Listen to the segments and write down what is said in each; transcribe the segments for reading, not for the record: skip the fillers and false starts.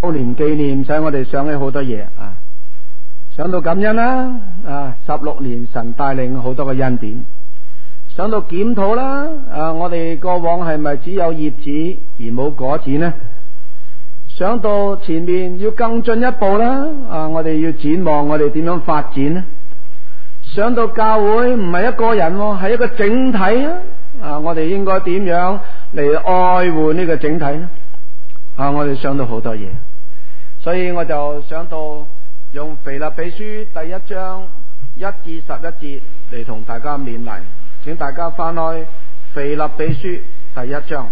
周年紀念使我哋想起好多嘢啊，想到感恩啦，16年神帶領好多嘅恩典，想到檢討啦，我哋過往係咪只有葉子而冇果子呢？想到前面要更進一步啦，我哋要展望我哋點樣發展呢？想到教會唔係一個人，係一個整體啊！我哋應該點樣嚟愛護呢個整體呢？我哋想到好多嘢，所以我就想到用腓立比書第1章1至11節嚟同大家勉勵，請大家翻開腓立比書第1章，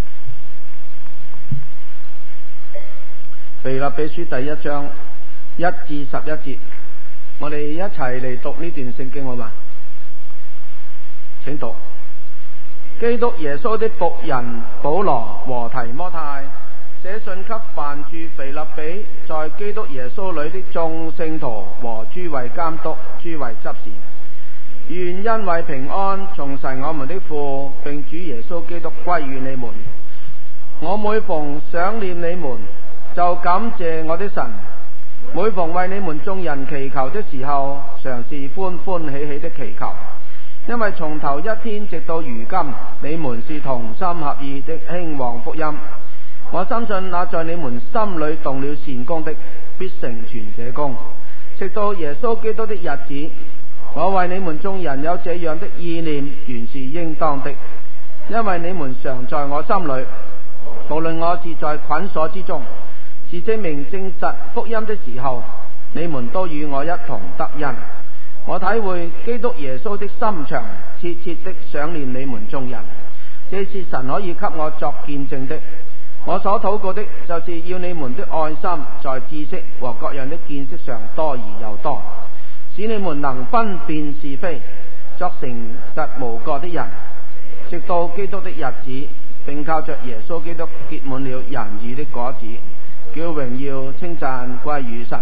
腓立比書第1章1至11節，我哋一齊嚟讀呢段聖經好嘛？請讀。基督耶穌的僕人保羅和提摩太，寫信給凡住腓立比，在基督耶穌裏的眾聖徒和諸位監督、諸位執事，願恩惠平安從神我們的父並主耶穌基督歸於你們。我每逢想念你們，就感謝我的神，每逢為你們眾人祈求的時候，常是歡歡喜喜的祈求，因為從頭一天直到如今，你們是同心合意的興旺福音。我深信那在你們心裏動了善工的，必成全這工，直到耶穌基督的日子。我為你們眾人有這樣的意念，原是應當的，因為你們常在我心裏，無論我是在捆鎖之中，是證明證實福音的時候，你們都與我一同得恩。我體會基督耶穌的心腸，切切的想念你們眾人，這是神可以給我作見證的。我所禱告的，就是要你們的愛心在知識和各樣的見識上多而又多，使你們能分辨是非，作誠實無過的人，直到基督的日子，並靠着耶穌基督結滿了仁義的果子，叫榮耀稱讚歸於神。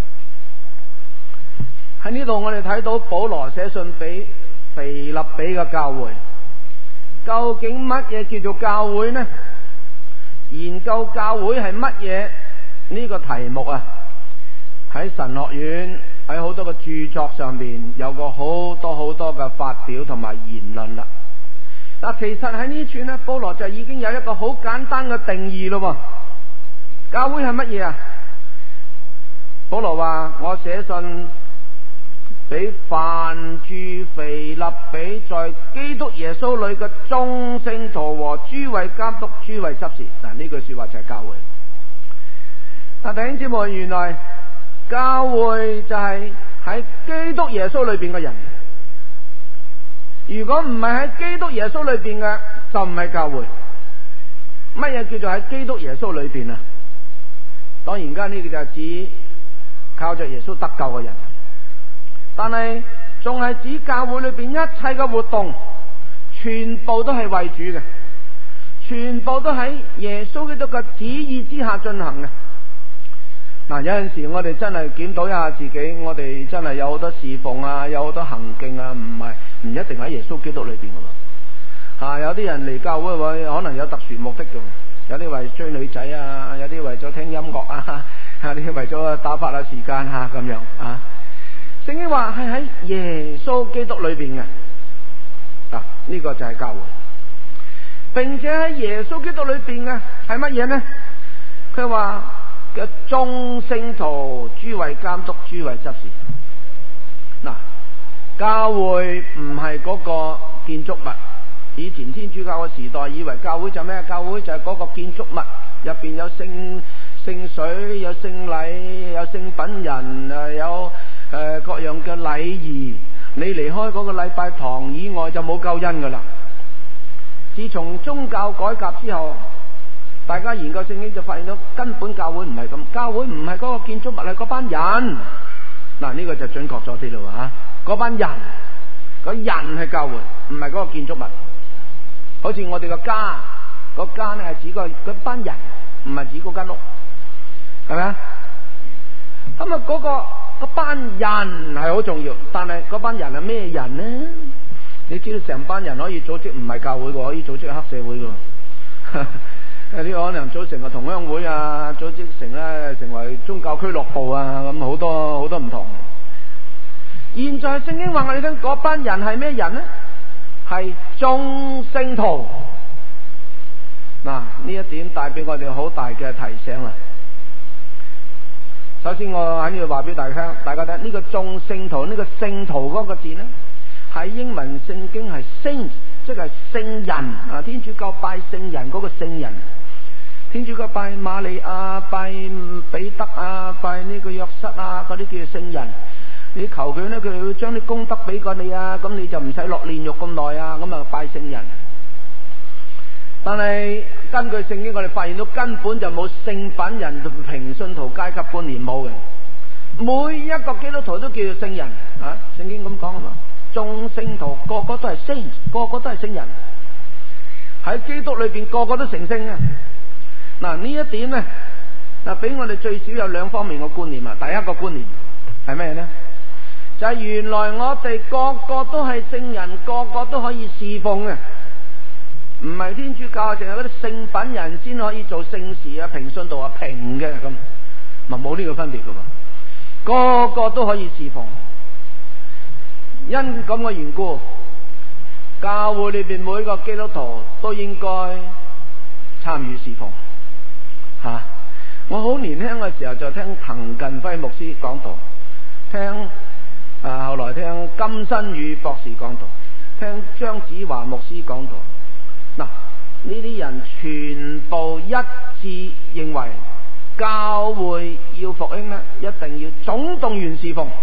喺呢度我哋睇到保羅寫信俾腓立比嘅教會，究竟乜嘢叫做教會呢？研究教會係乜嘢呢個題目啊，喺神學院喺好多嘅著作上面有過好多嘅發表同埋言論啦。嗱，其實喺呢處呢，保羅就已經有一個好簡單嘅定義咯。教會係乜嘢啊？保羅話：我寫信俾凡住腓立比，在基督耶穌裏嘅眾聖徒和諸位監督、諸位執事。嗱，呢句說話就係教會。嗱，弟兄姊妹，原來教會就係喺基督耶穌裏邊嘅人。如果唔係喺基督耶穌裏邊嘅，就唔係教會。乜嘢叫做喺基督耶穌裏邊啊？當然間呢個就係指靠着耶穌得救嘅人。但係仲係指教會裏邊一切嘅活動，全部都係為主嘅，全部都喺耶穌基督嘅旨意之下進行嘅。嗱，有陣時我哋真係檢討一下自己，我哋真係有好多侍奉啊，有好多行徑啊，唔一定喺耶穌基督裏邊噶喎。有啲人嚟教會可能有特殊目的嘅，有啲為追女仔啊，有啲為咗聽音樂啊，有啲為咗打發下時間啊咁樣啊。聖經話係喺耶穌基督裏邊嘅，呢個就係教會，並且喺耶穌基督裏邊嘅係乜嘢呢？佢話嘅眾聖徒、諸位監督、諸位執事。嗱，教會唔係嗰個建築物。以前天主教嘅時代以為教會就咩？教會就係嗰個建築物，入邊有聖水，有聖禮，有聖品人，有各樣嘅禮儀。你離開嗰個禮拜堂以外就冇救恩噶啦。自從宗教改革之後，大家研究聖經就發現到根本教會唔係咁，教會唔係嗰個建築物，係嗰班人。嗱，呢個就準確咗啲咯吓，嗰班人，嗰人係教會，唔係嗰個建築物。好似我哋個家，個家咧係指嗰班人，唔係指嗰間屋，係咪啊？咁啊，嗰班人係好重要，但係嗰班人係咩人呢？你知道成班人可以組織唔係教會嘅，可以組織黑社會嘅。呢個可能組成個同鄉會啊，組織成為宗教俱樂部啊，咁好多好多唔同。現在聖經話我哋聽嗰班人係咩人呢？係眾聖徒。嗱，呢一點帶俾我哋好大嘅提醒啦。首先我喺呢度話俾大家聽，呢個眾聖徒，呢個聖徒嗰個字呢，喺英文聖經係 saint， 即係聖人啊。天主教拜聖人嗰個聖人，天主教拜瑪利亞、拜彼得啊、拜呢個約瑟啊，嗰啲叫做聖人。你求佢呢，佢會將啲功德俾過你啊，咁你就唔使落煉獄咁耐啊，咁啊拜聖人。但係根據聖經，我哋發現到根本就冇聖品人同平信徒階級觀念，冇嘅。每一個基督徒都叫做聖人啊！聖經咁講啊嘛，眾聖徒個個都係聖，個個都係聖人。喺基督裏邊個個都成聖啊！嗱，呢一點呢，嗱，俾我哋最少有兩方面嘅觀念啊。第一個觀念係咩呢？就係原來我哋個個都係聖人，個個都可以侍奉嘅。唔係天主教，淨係嗰啲聖品人先可以做聖事啊，平信徒啊平嘅咁，咪冇呢個分別噶噃，個個都可以侍奉。因咁嘅緣故，教會裏邊每個基督徒都應該參與侍奉。吓，我好年輕嘅時候就聽滕近輝牧師講道，聽後來聽金新宇博士講道，聽張子華牧師講道。嗱，呢啲人全部一致認為教會要復興呢，一定要總動員侍奉，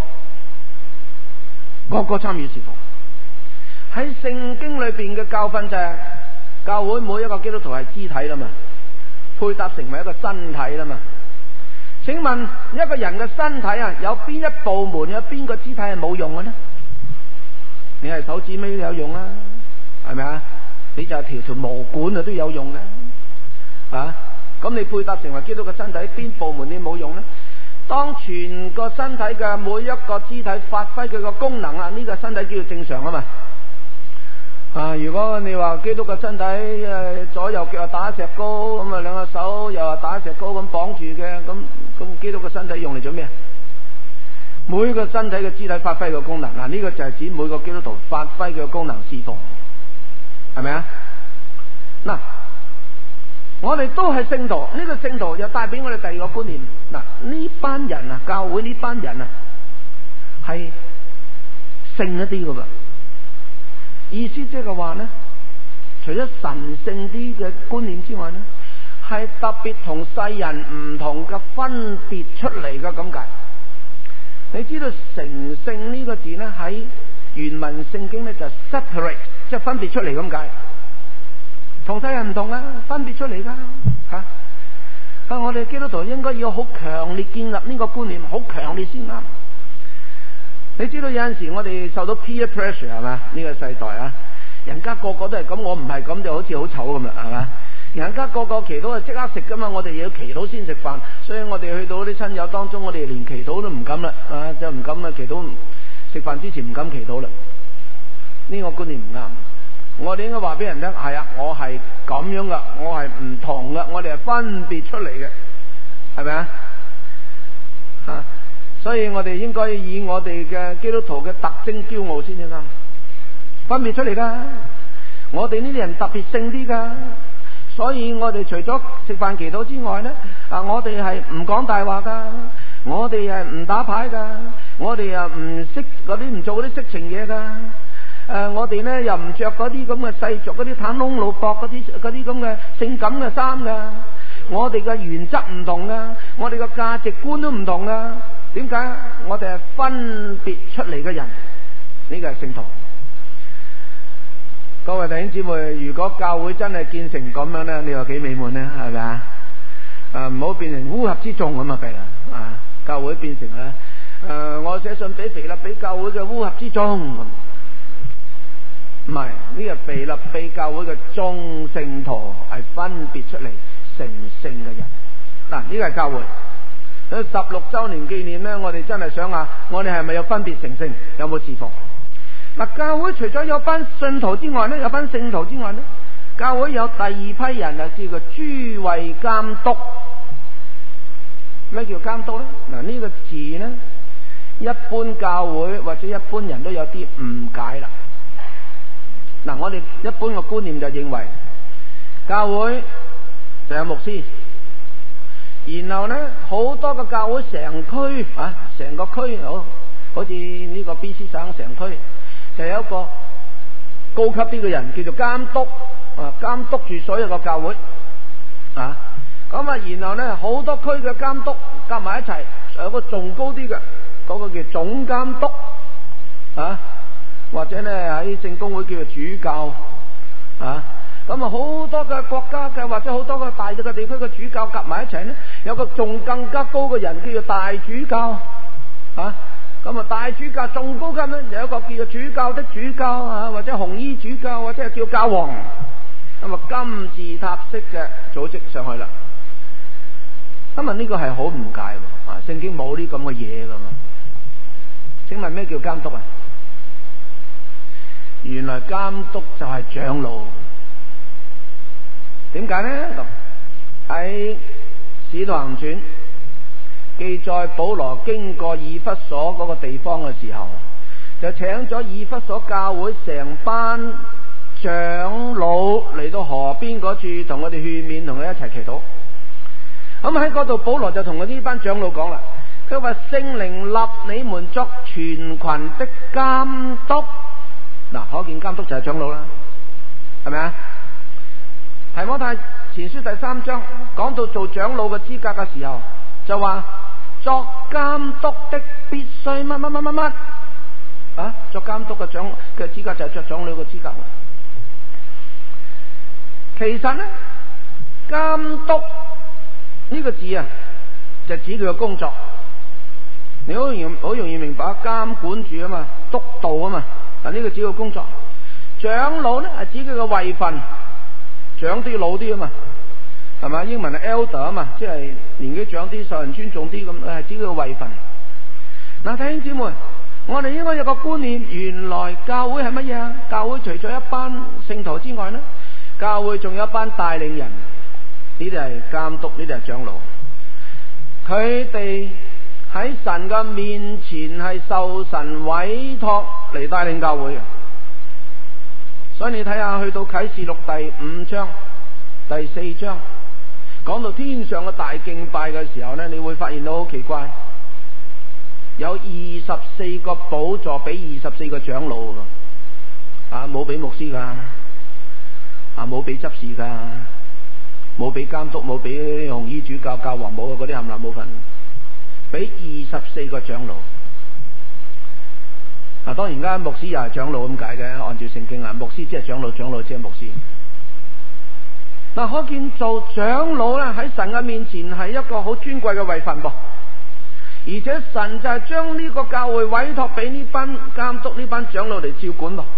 個個參與侍奉。喺聖經裏邊嘅教訓就係，教會每一個基督徒係肢體啦嘛，配搭成為一個身體啦嘛。請問一個人嘅身體啊，有邊一部門，有邊個肢體係冇用嘅呢？你係手指尾都有用啦，係咪啊？你就係條毛管啊都有用嘅，啊！咁你配搭成為基督嘅身體，邊部門你冇用呢？當全個身體嘅每一個肢體發揮佢個功能啊，呢個身體叫做正常啊嘛。啊！如果你話基督嘅身體左右腳打石膏，咁啊兩個手又話打石膏咁綁住嘅，咁基督嘅身體用嚟做咩？每個身體嘅肢體發揮個功能，嗱，呢個就係指每個基督徒發揮佢嘅功能侍奉。係咪啊？嗱，我哋都係聖徒，呢個聖徒又帶俾我哋第二個觀念。嗱，呢班人啊，教會呢班人啊，係聖一啲噶噃。意思即係話呢，除咗神聖啲嘅觀念之外呢，係特別同世人唔同嘅分別出嚟嘅咁解。你知道成聖呢個字呢，喺原文聖經呢，就 separate。即係分別出嚟咁解，同世人唔同啊，分別出嚟噶吓。我哋基督徒應該要好強烈建立呢個觀念，好強烈先啱。你知道有陣時我哋受到 peer pressure 係嘛？呢個世代啊，人家個個都係咁，我唔係咁就好似好醜咁啦，係嘛？人家個個祈禱就即刻食噶嘛，我哋要祈禱先食飯，所以我哋去到啲親友當中，我哋連祈禱都唔敢啦，啊，就唔敢啦，祈禱食飯之前唔敢祈禱啦。呢個觀念唔啱，我哋應該話俾人聽，係啊，我係咁樣噶，我係唔同噶，我哋係分別出嚟嘅，係咪啊？所以我哋應該以我哋嘅基督徒嘅特徵驕傲先至啱，分別出嚟噶。我哋呢啲人特別聖啲噶，所以我哋除咗食飯祈禱之外呢，我哋係唔講大話噶，我哋係唔打牌噶，我哋又唔識嗰啲唔做嗰啲色情嘢噶。我哋呢又唔着嗰啲咁嘅世俗嗰啲袒窿露膊嗰啲咁嘅性感嘅衫噶，我哋嘅原則唔同噶，我哋嘅價值觀都唔同噶。點解？我哋係分別出嚟嘅人，呢個係聖徒。各位弟兄姊妹，如果教會真係建成咁樣呢，你話幾美滿呢？係咪啊？唔好變成烏合之眾咁啊弊啦！啊，教會變成我寫信俾腓立比教會嘅烏合之眾咁。唔係，呢個腓立比教會嘅眾聖徒係分別出嚟成聖嘅人。嗱，呢個係教會。16周年紀念呢，我哋真係想下，我哋係咪有分別成聖？有冇侍奉？嗱，教會除咗有班信徒之外呢，有班聖徒之外呢， 教會有第二批人啊，叫做諸位監督。咩叫監督呢？嗱，呢個字呢，一般教會或者一般人都有啲誤解啦。嗱，我哋一般嘅觀念就認為教會就有牧師，然後呢好多個教會成區啊，成個區好似呢個 BC 省成區就有一個高級啲嘅人叫做監督啊，監督住所有嘅教會啊。咁啊，然後呢好多區嘅監督夾埋一齊，有個仲高啲嘅，嗰個叫總監督啊，或者呢喺聖公會叫做主教啊。咁啊，好多嘅國家嘅或者好多個大嘅地區嘅主教夾埋一齊呢，有個仲更加高嘅人叫做大主教啊。咁啊，大主教仲高級呢，有一個叫做主教的主教啊，或者紅衣主教，或者係叫教皇。咁啊，金字塔式嘅組織上去啦。咁啊，呢個係好誤解喎！啊，聖經冇呢咁嘅嘢噶嘛？請問咩叫監督啊？原來監督就係長老。點解呢？喺使徒行傳記載保羅經過以弗所嗰個地方嘅時候，就請咗以弗所教會成班長老嚟到河邊嗰處，同我哋勸勉，同佢一齊祈禱。咁喺嗰度，保羅就同佢呢班長老講啦，佢話聖靈立你們作全群的監督。嗱，可見監督就係長老啦，係咪啊？提摩太前書第3章講到做長老嘅資格嘅時候，就話作監督的必須乜乜乜乜乜啊！作監督嘅資格就係作長老嘅資格。其實呢，監督呢個字啊，就指佢嘅工作。你好容易明白，監管住啊嘛，督導啊嘛。嗱，呢個指佢工作。長老呢係指佢嘅位份，長啲老啲啊嘛，係嘛？英文係 elder 啊嘛，即係年紀長啲，受人尊重啲咁，係指佢嘅位份。嗱，弟兄姊妹，我哋應該有個觀念，原來教會係乜嘢啊？教會除咗一班聖徒之外呢，教會仲有一班帶領人，呢啲係監督，呢啲係長老。佢哋喺神嘅面前係受神委託嚟帶領教會嘅。所以你睇下，去到啟示錄第5章、第4章，講到天上嘅大敬拜嘅時候呢，你會發現到好奇怪，有24個寶座俾24個長老㗎，啊，冇俾牧師㗎，啊，冇俾執事㗎，冇俾監督，冇俾紅衣主教、教皇，冇嗰啲冚唪唥冇份，俾24個長老。嗱，當然間牧師又係長老咁解嘅，按照聖經啊，牧師即係長老，長老即係牧師。嗱，可見做長老咧喺神嘅面前係一個好尊貴嘅位份噃，而且神就係將呢個教會委託俾呢班監督、呢班長老嚟照管噃。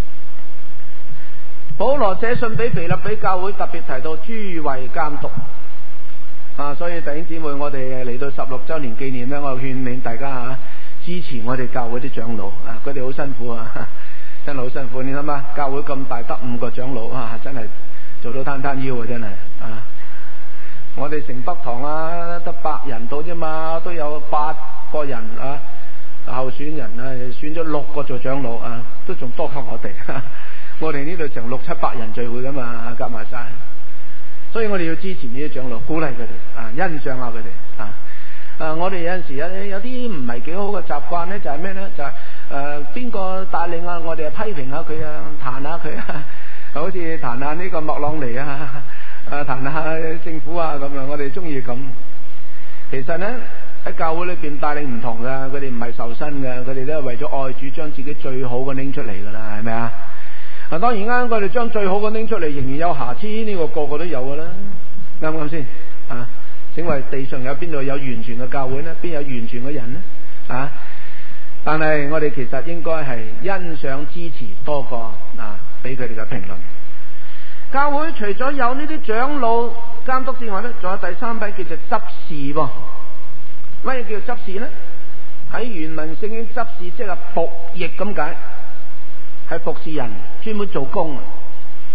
保羅寫信俾腓立比教會，特別提到諸位監督啊，所以弟兄姊妹，我哋嚟到16周年紀念咧，我勸勉大家支持我哋教會啲長老啊，佢哋好辛苦啊，真係好辛苦。你諗下，教會咁大得5個長老啊，真係做到攤攤腰啊，真係啊！我哋城北堂啊，得100人到啫嘛，都有8個人啊候選人啊，選咗6個做長老啊，都仲多過我哋。我哋呢度成600-700人聚會噶嘛，夾埋晒。所以我哋要支持呢啲長老，鼓勵佢哋啊，欣賞下佢哋啊。我哋有陣時有啲唔係幾好嘅習慣呢，就係咩呢？就係邊個帶領啊，我哋批評下佢啊，彈下佢啊，好似彈下呢個莫朗尼啊，彈下政府啊咁樣，我哋中意咁。其實呢，喺教會裏邊帶領唔同噶，佢哋唔係受薪嘅，佢哋都係為咗愛主，將自己最好嘅拎出嚟噶啦，係咪啊？當然啦，我哋將最好嘅拎出嚟，仍然有瑕疵，呢個個個都有噶啦，啱唔啱先啊？請問地上有邊度有完全嘅教會呢？邊有完全嘅人呢？啊！但係我哋其實應該係欣賞支持多過俾佢哋嘅評論。教會除咗有呢啲長老監督之外呢，仲有第3批叫做執事噃。乜嘢叫做執事呢？喺原文聖經執事即係僕役咁解，係服侍人，專門做工。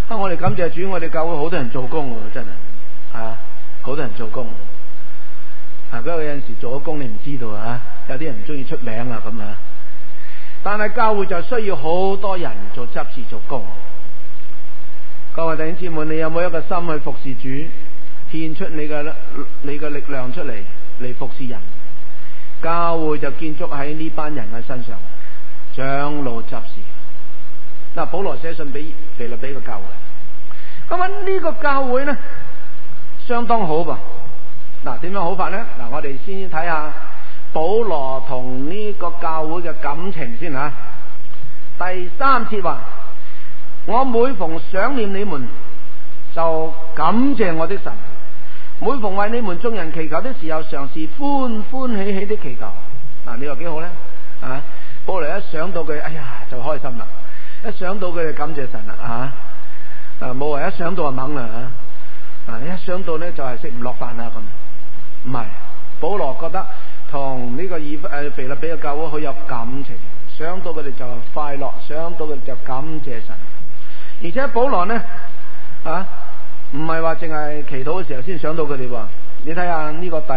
我哋感謝主，我哋教會好多人做工喎，真係好多人做工。不過有陣時做咗工你唔知道有啲人唔中意出名咁啊。但係教會就需要好多人做執事做工。各位弟兄姊妹，你有冇一個心去服侍主，獻出你嘅力量出嚟服侍人？教會就建築喺呢班人嘅身上，長老執事。保羅寫信俾腓立比嘅教會，咁呢個教會呢，相當好噃。點樣好法呢？我哋先睇下保羅同呢個教會嘅感情先吓。第3節話：我每逢想念你們，就感謝我的神；每逢為你們眾人祈求的時候，常是歡歡喜喜的祈求。你話幾好呢？保羅一想到佢，哎呀就開心啦。一想到佢就感謝神啦，冇話一想到就猛啦，一想到呢就係食唔落飯啦咁。唔係，保羅覺得同呢個腓立比嘅教會好有感情，想到佢哋就快樂，想到佢哋就感謝神。而且保羅呢唔係話淨係祈禱嘅時候先想到佢哋喎。你睇下呢個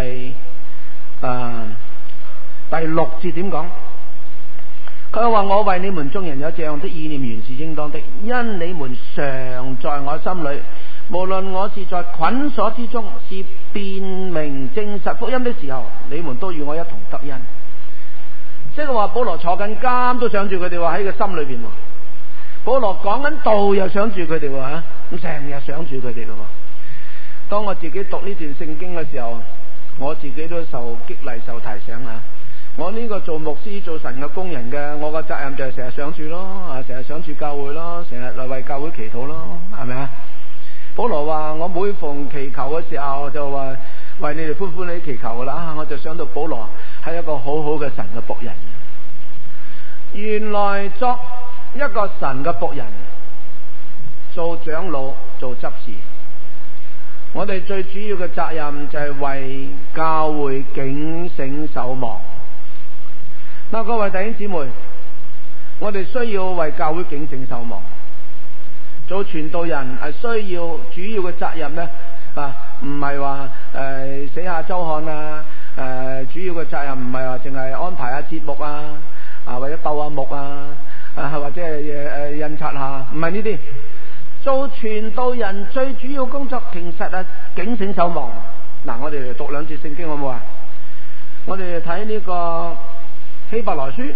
第6節點講？佢話：我為你們眾人有這樣的意念，原是應當的，因你們常在我心裏，無論我是在捆鎖之中，是辯明證實福音的時候，你們都與我一同得恩。即係話保羅坐緊監都想住佢哋喎，喺個心裏邊。保羅講緊道又想住佢哋喎，咁成日想住佢哋咯。當我自己讀呢段聖經嘅時候，我自己都受激勵、受提醒啊！我呢個做牧師、做神嘅工人嘅，我個責任就係成日想住咯，成日想住教會咯，成日嚟為教會祈禱咯，係咪啊？保羅話：我每逢祈求嘅時候，就話為你哋歡歡喜祈求噶啦。我就想到保羅係一個好好嘅神嘅僕人。原來作一個神嘅僕人，做長老、做執事，我哋最主要嘅責任就係為教會警醒守望。各位弟兄姊妹，我哋需要為教會警醒守望。做傳道人係需要主要嘅責任呢，唔係話寫下周刊主要嘅責任唔係話淨係安排下節目或者鬥下木或者係印刷下，唔係呢啲。做傳道人最主要工作其實警醒守望。我哋嚟讀2節聖經好唔好啊？我哋睇呢個希伯來書，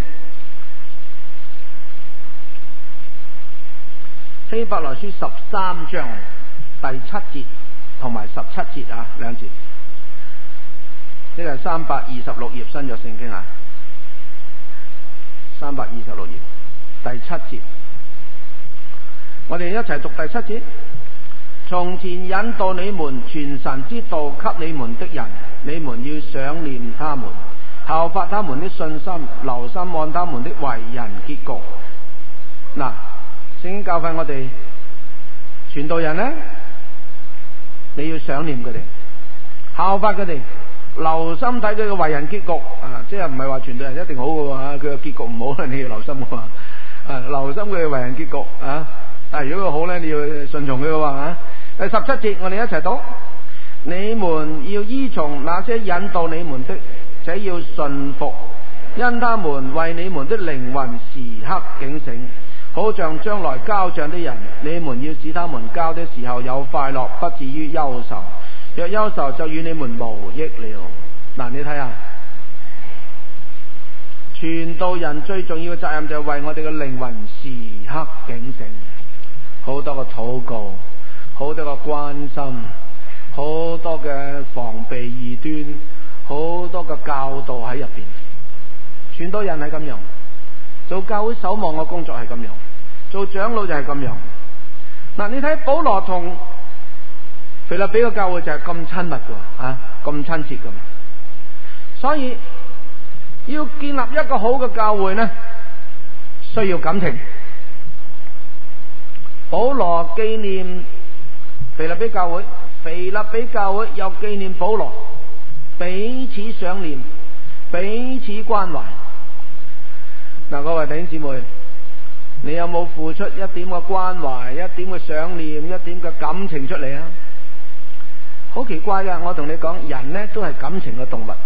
希伯來書13章第7節同埋17節2節，即係326頁新約聖經326頁第7節，我哋一齊讀第7節。從前引導你們傳神之道給你們的人，你們要想念他們，效法他們的信心，留心按他們的為人結局。聖經教訓我哋傳道人呢，你要想念佢哋，效法佢哋，留心睇佢嘅為人結局。即係唔係話傳道人一定好嘅，佢嘅結局唔好，你要留心嘅。留心佢嘅為人結局但係如果佢好呢，你要順從佢嘅。第17節我哋一齊讀：你們要依從那些引導你們的，這要順服，因他們為你們的靈魂時刻警醒，好像將來交賬的人。你們要使他們交的時候有快樂，不至於憂愁。若憂愁，就與你們無益了。你睇下，傳道人最重要嘅責任就係為我哋嘅靈魂時刻警醒，好多嘅禱告，好多嘅關心，好多嘅防備異端，好多嘅教導喺入邊。傳道人係咁樣，做教會守望嘅工作係咁樣，做長老就係咁樣。你睇保羅同腓立比嘅教會就係咁親密嘅，咁親切嘅。所以要建立一個好嘅教會呢，需要感情。保羅紀念腓立比教會，腓立比教會又紀念保羅，彼此想念，彼此關懷。各位弟兄姊妹， 你有冇付出一點嘅關懷、一點嘅想念、一點嘅感情出嚟啊？好奇怪㗎，我同你講，人呢都係感情嘅動物。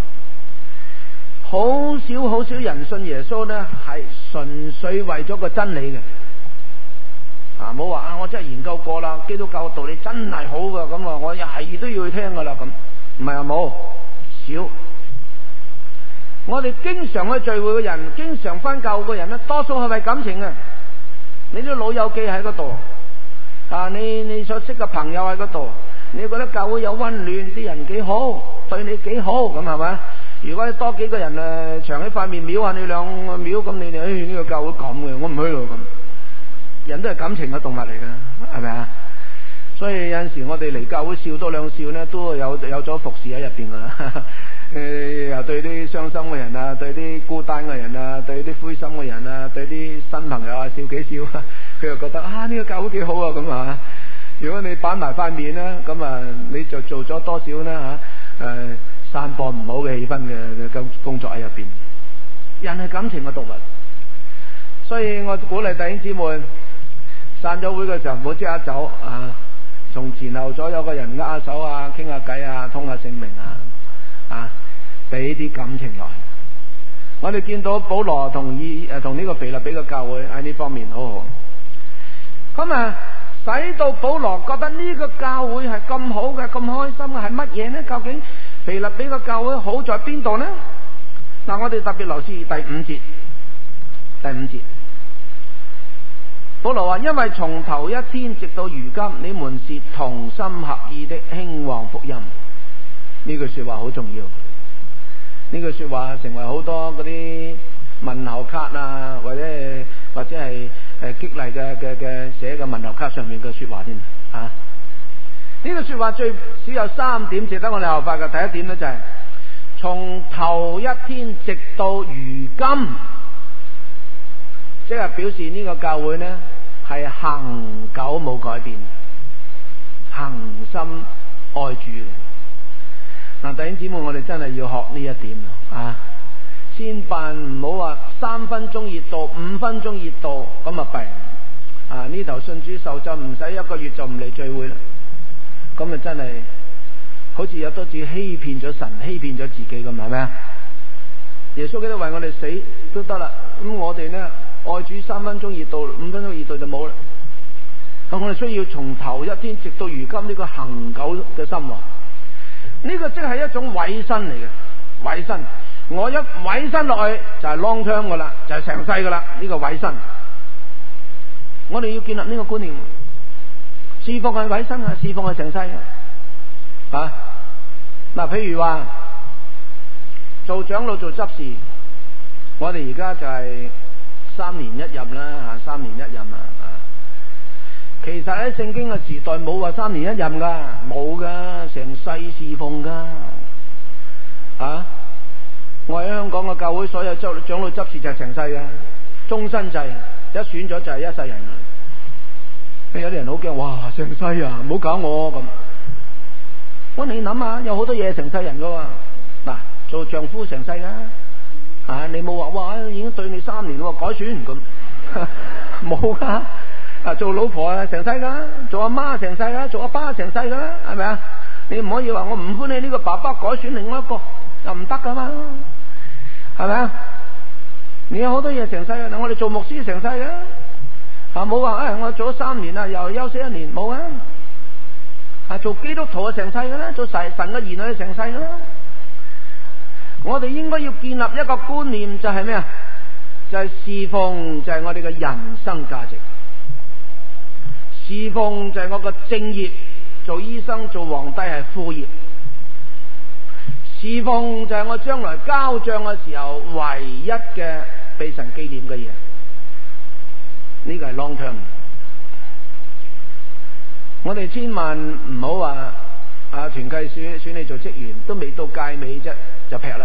好少人信耶穌呢係純粹為咗個真理嘅。冇話我真係研究過啦，基督教嘅道理真係好噶，咁我又係都要去聽噶啦，咁唔係冇少。我哋經常去聚會嘅人，經常翻教會嘅人呢，多數係為感情嘅。你啲老友記喺嗰度，你所識嘅朋友喺嗰度，你覺得教會有溫暖，啲人幾好，對你幾好，咁係咪？如果多幾個人長喺塊面瞄下你兩秒，咁你哋呢個教會咁嘅，我唔去咯咁。人都係感情嘅動物嚟噶，係咪啊？所以有陣時我哋嚟教會笑多兩笑呢，都有咗服侍喺入邊噶啦。又對啲傷心嘅人啊，對啲孤單嘅人啊，對啲灰心嘅人啊，對啲新朋友啊，笑幾笑，佢又覺得呢個教會幾好啊咁啊。如果你板埋塊面啦，咁啊你就做咗多少呢散播唔好嘅氣氛嘅工作喺入邊。人係感情嘅動物，所以我鼓勵弟兄姊妹，散咗會嘅時候唔好即刻走啊！從前後左右個人握下手啊，傾下偈啊，通下姓名啊，俾啲感情來。我哋見到保羅同呢個腓立比嘅教會喺呢方面好好。咁使到保羅覺得呢個教會係咁好嘅，咁開心嘅係乜嘢呢？究竟腓立比嘅教會好在邊度呢？嗱，我哋特別留意第五節。保羅話：因為從頭一天直到如今，你們是同心合意的興旺福音。呢句說話好重要。呢句說話成為好多嗰啲問候卡啊，或者係激勵嘅寫嘅問候卡上面嘅說話添啊。呢個說話最少有3點值得我哋效法嘅。第一點呢，就係從頭一天直到如今。即係表示呢個教會呢係恒久冇改變，恒心愛主嘅。嗱，弟兄姊妹，我哋真係要學呢一點啊！千萬唔好話3分鐘熱度、5分鐘熱度咁啊弊啊！呢頭信主受浸唔使1個月就唔嚟聚會啦，咁啊真係好似有多次欺騙咗神、欺騙咗自己咁，係咪啊？耶穌基督為我哋死都得啦，咁我哋呢？愛主3分鐘熱度、5分鐘熱度就冇啦。咁我哋需要從頭一天直到如今呢個恒久嘅心。呢個即係一種委身嚟嘅，委身。我一委身落去就係 long term 噶啦，就係成世噶啦。呢個委身，我哋要建立呢個觀念。侍奉係委身啊，侍奉係成世啊。嗱，譬如話做長老、做執事，我哋而家就係3年1任啦，3年1任啊！其實喺聖經嘅時代冇話3年1任噶，冇噶，成世侍奉噶。我喺香港嘅教會，所有長老執事就係成世噶，終身制，一選咗就係一世人。有啲人好驚，哇，成世啊，唔好搞我咁。喂，你諗下，有好多嘢成世人噶喎。嗱，做丈夫成世噶。你冇話哇，已經對你3年咯，改選咁，冇噶。做老婆啊，成世噶；做阿媽成世噶；做阿爸成世噶啦，係咪啊？你唔可以話我唔歡喜呢個爸爸，改選另外一個，又唔得噶嘛，係咪啊？你有好多嘢成世噶，我哋做牧師成世噶，冇話我做咗3年啦，又休息1年，冇啊。做基督徒啊，成世噶啦，做神嘅兒女成世噶啦。我哋應該要建立一個觀念，就係咩啊？就係侍奉，就係我哋嘅人生價值。侍奉就係我個正業，做醫生、做皇帝係副業。侍奉就係我將來交賬嘅時候唯一嘅被神紀念嘅嘢。呢個係 long term。我哋千萬唔好話團契選你做職員，都未到屆尾啫，就劈啦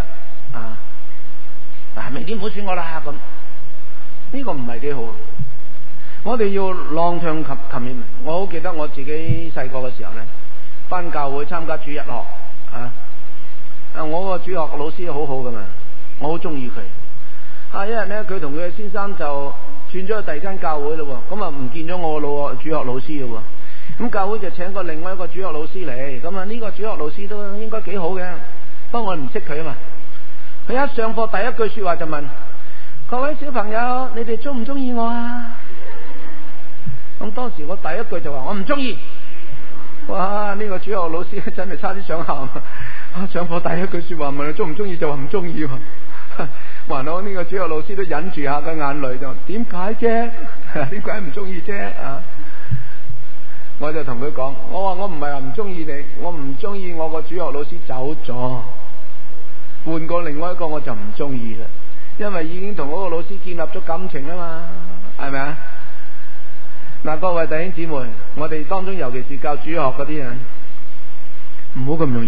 明年唔好選我啦咁，呢個唔係幾好。我哋要 long term commitment。我好記得我自己細個嘅時候呢，返教會參加主日學我個主學老師好好噶嘛，我好中意佢。一日呢，佢同佢嘅先生就轉咗去第二間教會咯，咁啊唔見咗我個主學老師咯。咁教會就請過另外一個主學老師嚟，咁啊呢個主學老師都應該幾好嘅，不過我唔識佢啊嘛。佢一上課第一句說話就問各位小朋友，你哋中唔中意我啊？咁當時我第一句就話我唔中意。哇！呢個主學老師真係差啲想喊。上課第一句說話問你中唔中意就話唔中意。還好呢個主學老師都忍住下個眼淚就點解啫？點解唔中意啫？啊！我就同佢講，我話我唔係話唔中意你，我唔中意我個主學老師走咗，換過另外一個我就唔中意啦，因為已經同嗰個老師建立咗感情啦嘛，係咪啊？嗱，各位弟兄姊妹，我哋當中尤其是教主學嗰啲人，唔好咁容易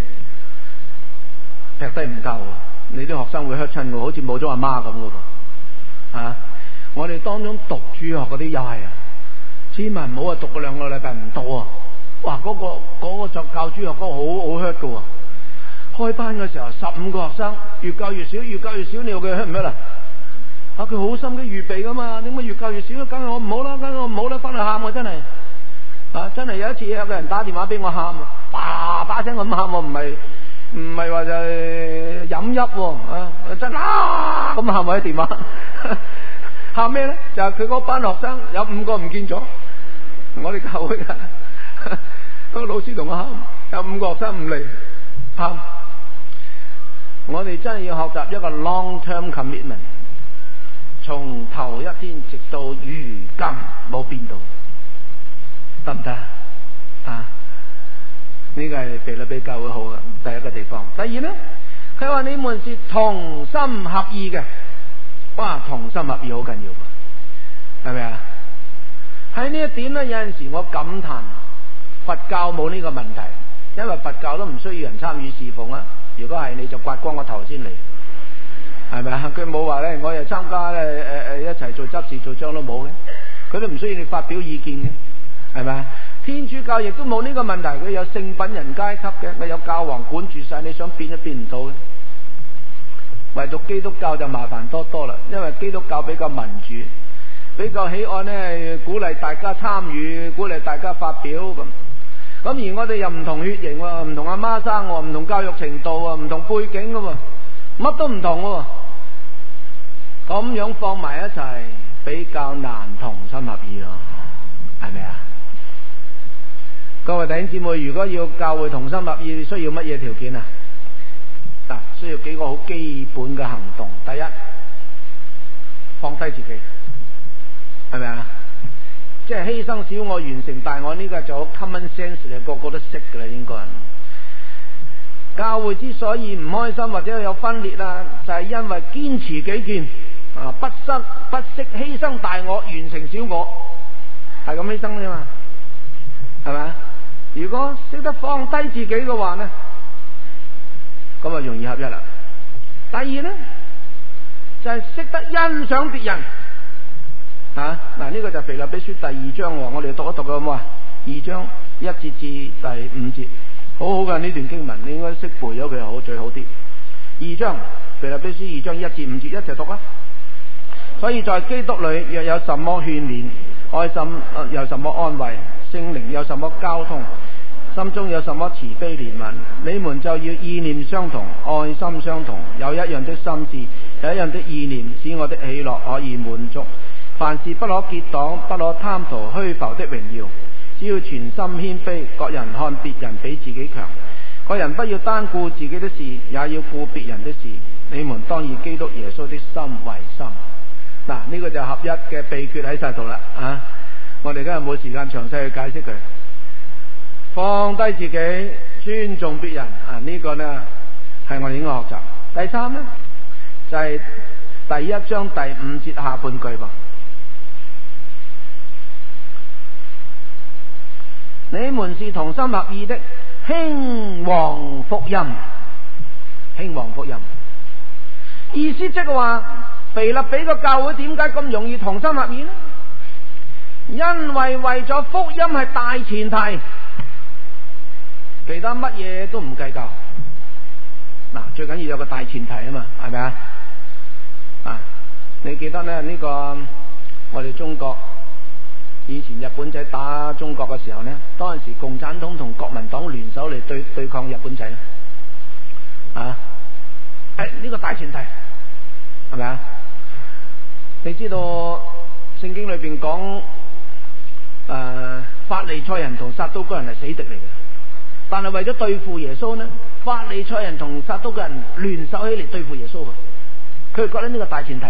劈低唔夠，你啲學生會 hurt 親嘅，好似冇咗阿媽咁嘅噃。啊，我哋當中讀主學嗰啲又係啊，千萬唔好啊讀嗰2個禮拜唔到啊，哇！嗰個就教主學嗰個好 hurt 嘅。開班嘅時候15個學生，越教越少，越教越少，你話佢 hurt 唔 hurt 啊？啊！佢好心機預備噶嘛，點解越教越少？梗係我唔好啦，梗係我唔好啦，翻去喊啊！真係啊！真係有一次有個人打電話俾我喊，叭叭聲咁喊，我唔係話就係飲泣啊！真咁喊埋喺電話，喊咩咧？就係佢嗰班學生有5個唔見咗，我哋教會噶，嗰個老師同我喊，有5個學生唔嚟喊。我哋真係要學習一個 long-term commitment。從頭一天直到如今冇變到，得唔得啊？呢個係腓立比教會好嘅第一個地方。第二呢，佢話你們是同心合意嘅。哇，同心合意好緊要㗎，係咪啊？喺呢一點呢，有陣時我感嘆佛教冇呢個問題，因為佛教都唔需要人參與侍奉啊。如果係你就刮光個頭先嚟。係咪啊？佢冇話咧，我又參加咧一齊做執事做章都冇嘅，佢都唔需要你發表意見嘅，係咪啊？天主教亦都冇呢個問題，佢有聖品人階級嘅，佢有教皇管住晒，你想變都變唔到嘅。唯獨基督教就麻煩多多啦，因為基督教比較民主，比較喜愛咧鼓勵大家參與，鼓勵大家發表咁。咁而我哋又唔同血型喎，唔同阿媽生喎，唔同教育程度喎，唔同背景噶喎，乜都唔同喎。咁樣放埋一齊比較難同心合意咯，係咪啊？各位弟兄姊妹，如果要教會同心合意，需要乜嘢條件啊？嗱，需要幾個好基本嘅行動。第一，放低自己，係咪啊？即係犧牲小我完成大我，呢個就好 common sense 嘅，個個都識噶啦，應該。教會之所以唔開心或者有分裂啊，就係因為堅持己見啊，不惜犧牲大我完成小我，係咁犧牲啫嘛，係咪啊？如果識得放低自己嘅話呢，咁啊容易合一啦。第二呢，就係識得欣賞別人啊。嗱，呢個就係腓立比書第2章，我哋讀一讀嘅好唔好啊？2章1節至第5節。好好嘅呢段經文，你應該識背咗佢好最好啲。2章腓立比書2章1至5節一齊讀啦。所以在基督裏若有什麼勸勉，愛心有什麼安慰，聖靈有什麼交通，心中有什麼慈悲憐憫，你們就要意念相同，愛心相同，有一樣的心志，有一樣的意念，使我的喜樂可以滿足。凡事不攞結黨，不攞貪圖虛浮的榮耀，只要全心謙卑，各人看別人比自己強，各人不要單顧自己的事，也要顧別人的事。你們當以基督耶穌的心為心。嗱，呢個就合一嘅秘訣喺晒度啦啊！我哋今日冇時間詳細去解釋佢。放低自己，尊重別人啊！呢個呢係我哋應該學習。第三呢，就係第1章第5節下半句噃。你們是同心合意的，興旺福音，興旺福音。意思即係話，腓立比個教會點解咁容易同心合意呢？因為為咗福音係大前提，其他乜嘢都唔計較。嗱，最緊要有個大前提啊嘛，係咪啊？啊，你記得呢個我哋中國以前日本仔打中國嘅時候呢，當陣時共產黨同國民黨聯手嚟對抗日本仔啊！呢個大前提係咪啊？你知道聖經裏邊講法利賽人同撒都該人係死敵嚟嘅，但係為咗對付耶穌呢，法利賽人同撒都該人聯手起嚟對付耶穌，佢哋覺得呢個大前提。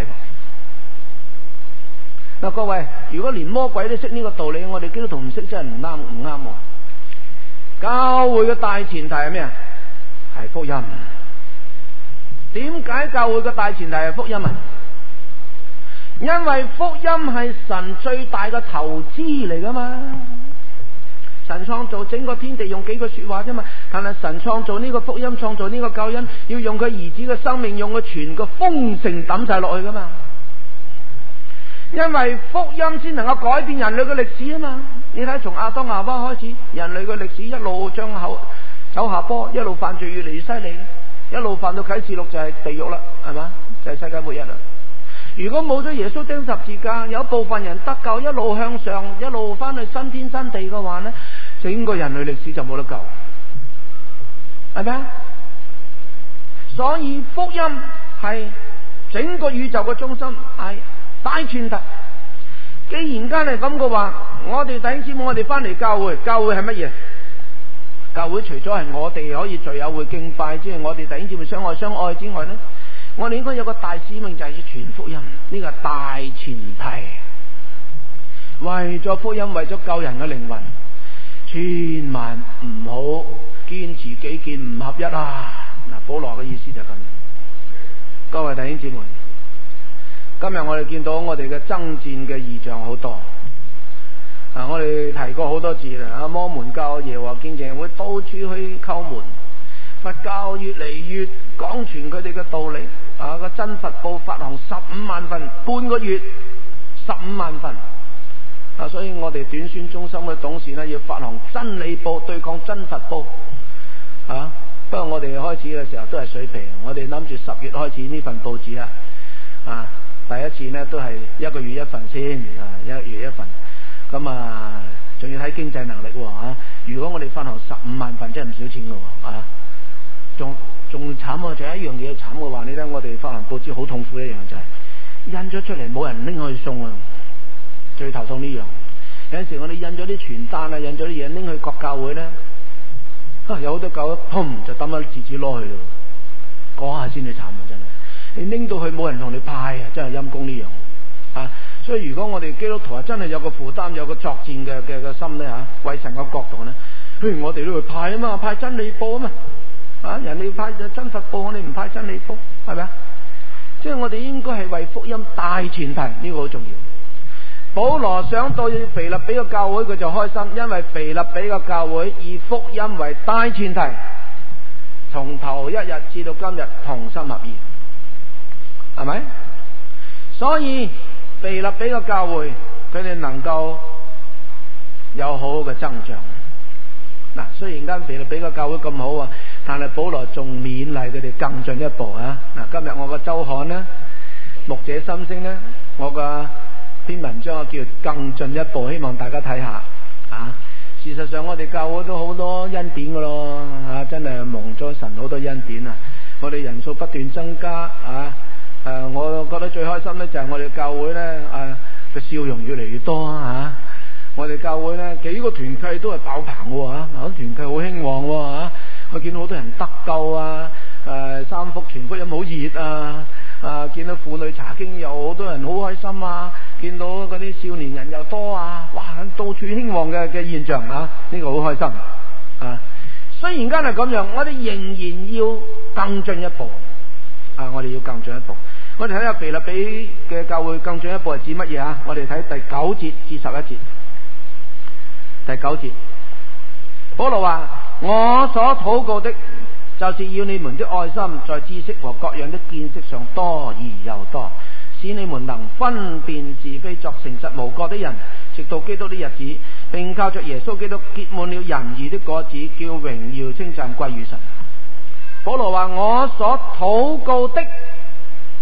嗱，各位，如果連魔鬼都識呢個道理，我哋基督徒唔識，真係唔啱。教會嘅大前提係咩啊？係福音。點解教會嘅大前提係福音啊？因為福音係神最大嘅投資嚟噶嘛。神創造整個天地用幾句說話啫嘛，但係神創造呢個福音，創造呢個救恩，要用佢兒子嘅生命，用佢全個豐盛抌晒落去噶嘛。因為福音先能夠改變人類嘅歷史啊嘛！你睇從亞當夏娃開始，人類嘅歷史一路將口走下坡，一路犯罪越嚟越犀利，一路犯到啟示錄就係地獄啦，係嘛？就係世界末日啦。如果冇咗耶穌釘十字架，有部分人得救，一路向上，一路翻去新天新地嘅話呢，整個人類歷史就冇得救，係咪啊？所以福音係整個宇宙嘅中心，係大前提。既然間係咁嘅話，我哋弟兄姊妹，我哋翻嚟教會，教會係乜嘢？教會除咗係我哋可以聚友會敬拜之外，我哋弟兄姊妹相愛相愛之外呢，我哋應該有個大使命，就係要傳福音，呢個係大前提。為咗福音，為咗救人嘅靈魂，千萬唔好堅持己見唔合一啊！嗱，保羅嘅意思就係咁。各位弟兄姊妹，今日我哋見到我哋嘅爭戰嘅異象好多。我哋提過好多次啦，摩門教、耶和華見證會到處去叩門，佛教越嚟越廣傳佢哋嘅道理。個真佛報發行15萬份，半個月15萬份。所以我哋短宣中心嘅董事呢，要發行真理報對抗真佛報。不過我哋開始嘅時候都係水平，我哋諗住10月開始呢份報紙啦。第一次呢都係1個月1份先，1月1份。咁仲要睇經濟能力喎。如果我哋發行15萬份，真係唔少錢㗎喎。仲慘喎，仲有一樣嘢慘嘅話，你睇我哋發行報紙好痛苦一樣，就係印咗出嚟冇人拎去送啊，最頭痛呢樣。有陣時我哋印咗啲傳單啊，印咗啲嘢拎去各教會咧，有好多教會砰就抌咗紙攞去咯，嗰下先至慘啊！真係你拎到去冇人同你派啊，真係陰公呢樣。所以如果我哋基督徒真係有個負擔，有個作戰嘅心咧為神嘅角度咧，譬如我哋都會派啊嘛，派真理報啊嘛。人哋派真佛報，我哋唔派真理報，係咪啊？即係我哋應該係為福音大前提，呢個好重要。保羅想到腓立比嘅教會，佢就開心，因為腓立比嘅教會以福音為大前提，從頭一日至到今日同心合意，係咪？所以腓立比嘅教會，佢哋能夠有好好嘅增長。雖然間腓立比嘅教會咁好但係保羅仲勉勵佢哋更進一步今日我個周刊呢，牧者心聲呢，我個篇文章叫更進一步，希望大家睇下事實上我哋教會都好多恩典噶咯真係蒙咗神好多恩典我哋人數不斷增加我覺得最開心呢，就係我哋教會呢嘅笑容越嚟越多我哋教會呢，幾個團契都係爆棚喎啲團契好興旺喎我見到好多人得救三福傳福音好熱見到婦女查經又好多人好開心見到嗰啲少年人又多哇到處興旺嘅現象呢個好開心雖然間係咁樣，我哋仍然要更進一步我哋要更進一步。我哋睇下腓立比嘅教會更進一步係指乜嘢我哋睇第9節至11節。第9節，保羅話：我所禱告的，就是要你們的愛心在知識和各樣的見識上多而又多，使你們能分辨是非，作誠實無過的人，直到基督的日子，並靠着耶穌基督結滿了仁義的果子，叫榮耀稱讚歸於神。保羅話：我所禱告的，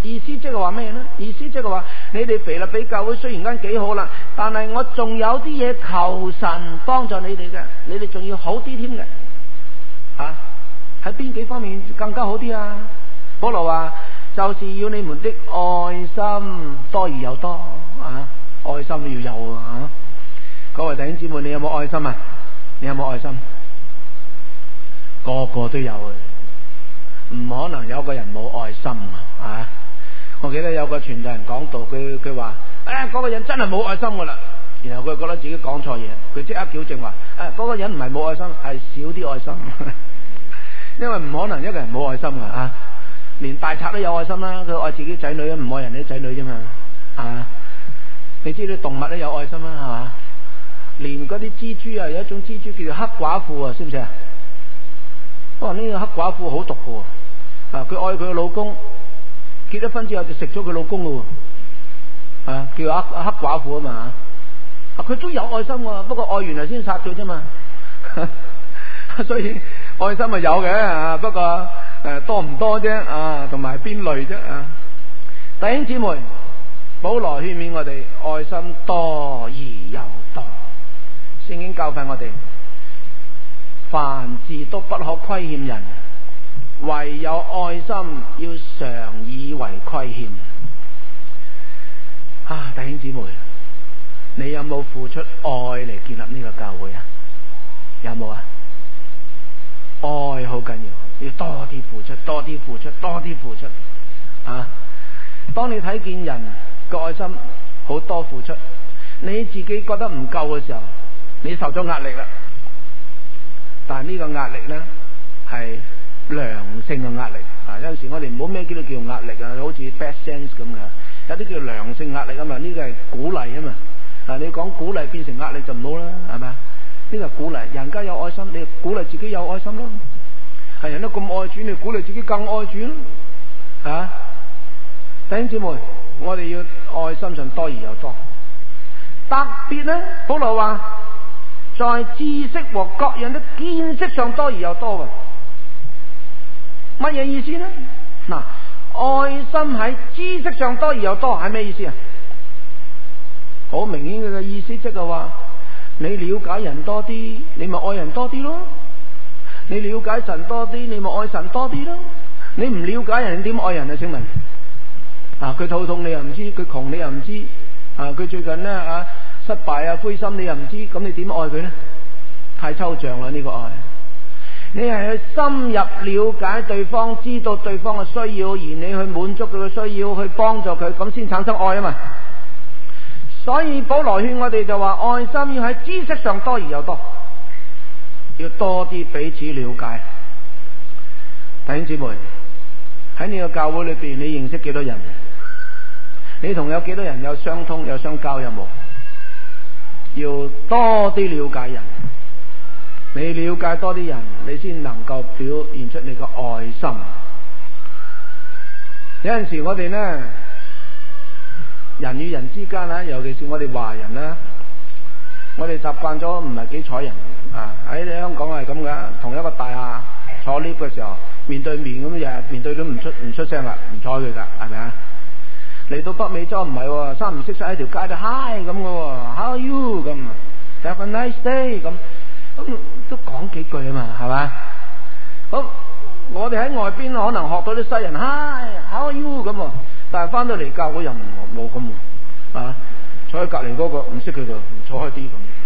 意思即係話咩呢？意思即係話你哋腓立比教會雖然間幾好啦，但係我仲有啲嘢求神幫助你哋嘅，你哋仲要好啲添嘅。喺邊幾方面更加好啲啊？保羅話就是要你們的愛心多而又多啊！愛心要有啊！各位弟兄姊妹，你有冇愛心啊？你有冇愛心？個個都有啊！唔可能有個人冇愛心啊！我記得有個傳道人講道，佢話嗰個人真係冇愛心噶啦，然後佢覺得自己講錯嘢，佢即刻矯正話嗰個人唔係冇愛心，係少啲愛心。因為唔可能一個人冇愛心噶啊！連大賊都有愛心啦，佢愛自己仔女啊，唔愛人哋啲仔女啫嘛啊！你知啲動物都有愛心啦，係嘛？連嗰啲蜘蛛啊，有一種蜘蛛叫做黑寡婦啊，識唔識啊？哇！呢個黑寡婦好毒噶喎，佢愛佢個老公，結咗婚之後就食咗佢老公咯喎，叫黑寡婦啊嘛，佢都有愛心喎，不過愛完嚟先殺咗啫嘛，所以愛心係有嘅，不過多唔多啫，同埋邊類啫啊！弟兄姊妹，保羅勸勉我哋愛心多而又多，聖經教訓我哋，凡事都不可虧欠人，唯有愛心要常以為虧欠。弟兄姊妹，你有冇付出愛嚟建立呢個教會啊？有冇啊？愛好緊要，要多啲付出，多啲付出，多啲付出啊！當你睇見人個愛心好多付出，你自己覺得唔夠嘅時候，你受咗壓力啦。但係呢個壓力呢，係良性嘅壓力啊！有陣時我哋唔好咩叫做壓力啊，好似 bad sense 咁嘅，有啲叫良性壓力啊嘛，呢個係鼓勵啊嘛。你講鼓勵變成壓力就唔好啦，係咪？呢個係鼓勵，人家有愛心，你鼓勵自己有愛心咯。係人都咁愛主，你鼓勵自己更愛主咯。弟兄姊妹，我哋要愛心上多而又多。特別呢，保羅話在知識和各樣的見識上多而又多。乜嘢意思呢？愛心喺知識上多而又多係咩意思啊？好明顯嘅意思即係話，你了解人多啲，你咪愛人多啲咯；你了解神多啲，你咪愛神多啲咯。你唔了解人，你點愛人啊？請問佢肚痛你又唔知，佢窮你又唔知，佢最近呢失敗啊灰心你又唔知，咁你點愛佢呢？太抽象啦呢個愛。你係去深入了解對方，知道對方嘅需要，而你去滿足佢嘅需要，去幫助佢，咁先產生愛啊嘛。所以保羅勸我哋就話，愛心要喺知識上多而又多，要多啲彼此了解。弟兄姊妹，喺呢個教會裏邊，你認識幾多人？你同有幾多人有相通有相交？有冇？要多啲了解人，你了解多啲人，你先能夠表現出你個愛心。有陣時我哋呢，人與人之間啦，尤其是我哋華人啦，我哋習慣咗唔係幾睬人啊！喺香港係咁噶，同一個大廈坐 lift 嘅時候，面對面咁日日面對都唔出聲啦，唔睬佢噶，係咪啊？嚟到北美洲唔係，三唔識七喺條街度 hi 咁嘅 ，how are you 咁 ，have a nice day 咁都講幾句啊嘛，係嘛？咁我哋喺外邊可能學到啲西人 hi，how are you 咁，但係翻到嚟教會又冇咁啊，坐喺隔籬嗰個唔識佢就坐開啲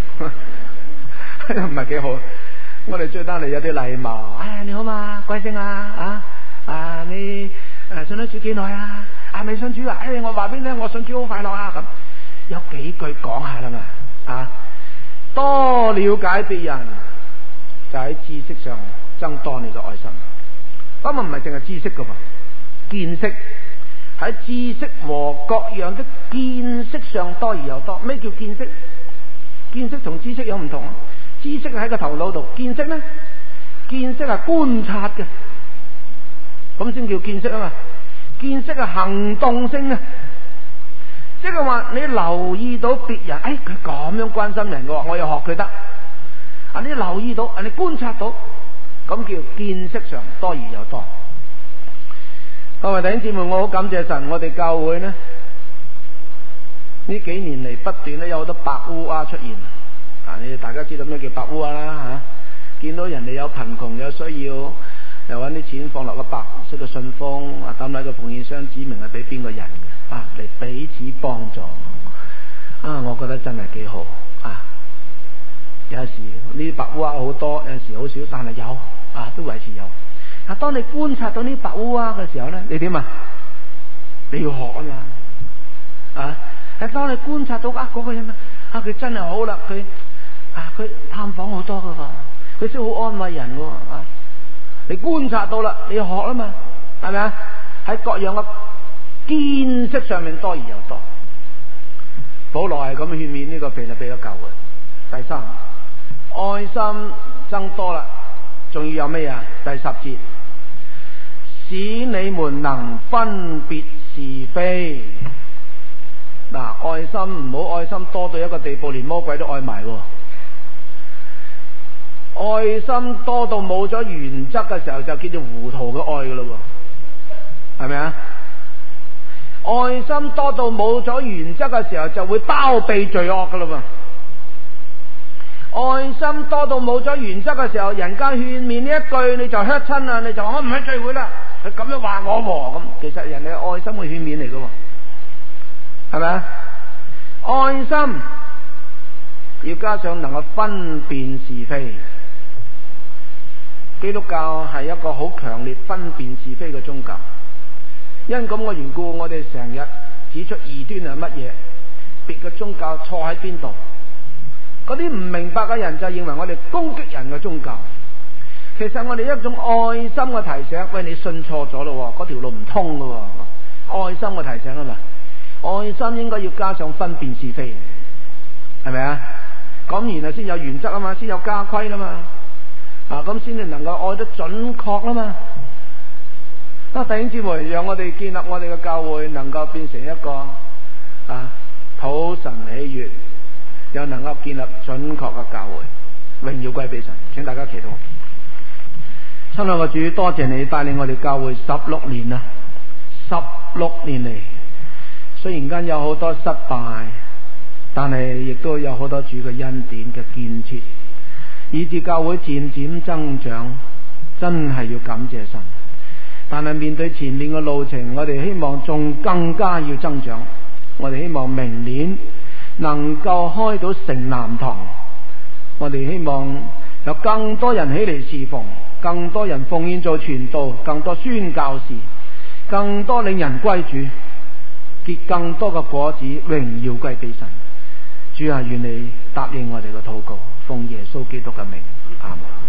咁，唔係幾好。我哋最單嚟有啲禮貌，你好嘛，貴姓啊？你信咗主幾耐啊？未信主啊？我話俾你聽，我信主好快樂啊！咁有幾句講下啦嘛，多了解別人，就喺知識上增多你嘅愛心。咁唔係淨係知識噶嘛，見識喺知識和各樣的見識上多而又多。咩叫見識？見識同知識有唔同。知識喺個頭腦度，見識呢？見識係觀察嘅，咁先叫見識啊嘛。見識係行動性啊，即係話你留意到別人，佢咁樣關心人嘅，我又學佢得。你留意到，你觀察到，咁叫見識上多而又多。 各位弟兄姊妹，我好感謝神，我哋教會呢幾年嚟不斷咧有好多白烏鴉出現。你哋大家知道咩叫白烏鴉啦見到人哋有貧窮有需要，又揾啲錢放落個白色嘅信封，抌喺個奉獻箱，指明係俾邊個人嘅，嚟彼此幫助。我覺得真係幾好。有時呢啲白烏鴉好多，有時好少，但係有都維持有。當你觀察到呢啲白烏鴉嘅時候咧，你點啊？你要學嘛。當你觀察到嗰個人佢真係好啦，佢探訪好多噶喎，佢識好安慰人噶喎。你觀察到啦，你要學啊嘛，係咪啊？喺各樣嘅見識上面多而又多。保羅係咁勸勉呢個腓立比嘅教會。第三，愛心增多啦，仲要有咩啊？第10節，使你們能分別是非。愛心唔好愛心多到一個地步，連魔鬼都愛埋。愛心多到冇咗原則嘅時候，就叫做糊塗嘅愛噶咯，係咪啊？愛心多到冇咗原則嘅時候，就會包庇罪惡噶咯。愛心多到冇咗原則嘅時候，人家勸勉呢一句你就 hurt 親啦，你就話我唔去聚會啦，佢咁樣話我喎，咁其實人哋嘅愛心會勸勉嚟噶。係咪啊？愛心要加上能夠分辨是非。基督教係一個好強烈分辨是非嘅宗教。因咁嘅緣故，我哋成日指出異端係乜嘢，別嘅宗教錯喺邊度。嗰啲唔明白嘅人就認為我哋攻擊人嘅宗教。其實我哋一種愛心嘅提醒，喂，你信錯咗咯，嗰條路唔通噶。愛心嘅提醒啊嘛。愛心應該要加上分辨是非，係咪啊？咁然後先有原則啊嘛，先有家規啦嘛。咁先至能夠愛得準確啦嘛。弟兄姊妹，讓我哋建立我哋嘅教會，能夠變成一個討神喜悅，又能夠建立準確嘅教會。榮耀歸俾神，請大家祈禱。親愛嘅主，多謝你帶領我哋教會16年啦，16年嚟。雖然間有好多失敗，但係亦都有好多主嘅恩典嘅建設，以致教會漸漸增長，真係要感謝神。但係面對前面嘅路程，我哋希望仲更加要增長。我哋希望明年能夠開到城南堂，我哋希望有更多人起嚟侍奉，更多人奉獻做傳道，更多宣教士，更多領人歸主，結更多嘅果子，榮耀歸俾神。主啊，願你答應我哋嘅禱告，奉耶穌基督嘅名，阿門。